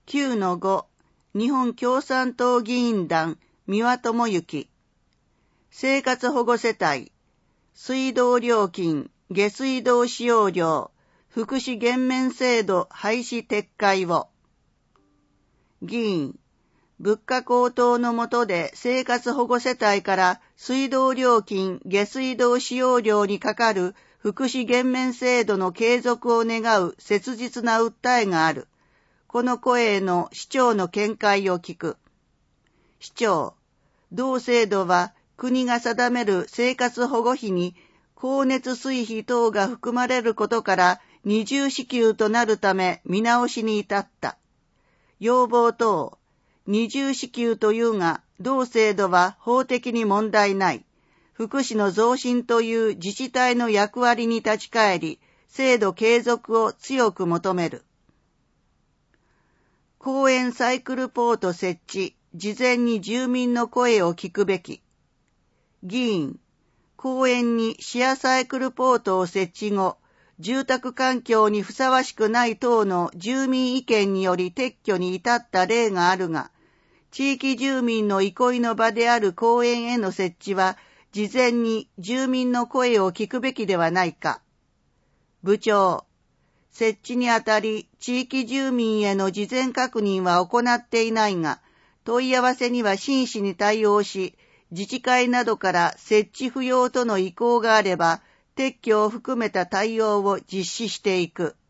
9-5 日本共産党議員団三輪智之生活保護世帯水道料金下水道使用料福祉減免制度廃止撤回を議員物価高騰の下で生活保護世帯から水道料金下水道使用料にかかる福祉減免制度の継続を願う切実な訴えがある。この声への市長の見解を聞く。市長、同制度は国が定める生活保護費に光熱水費等が含まれることから二重支給となるため見直しに至った。要望等、二重支給というが、同制度は法的に問題ない。福祉の増進という自治体の役割に立ち返り、制度継続を強く求める。公園サイクルポート設置、事前に住民の声を聞くべき。議員、公園にシェアサイクルポートを設置後、住宅環境にふさわしくない等の住民意見により撤去に至った例があるが、地域住民の憩いの場である公園への設置は、事前に住民の声を聞くべきではないか。部長、設置にあたり地域住民への事前確認は行っていないが、問い合わせには真摯に対応し、自治会などから設置不要との意向があれば、撤去を含めた対応を実施していく。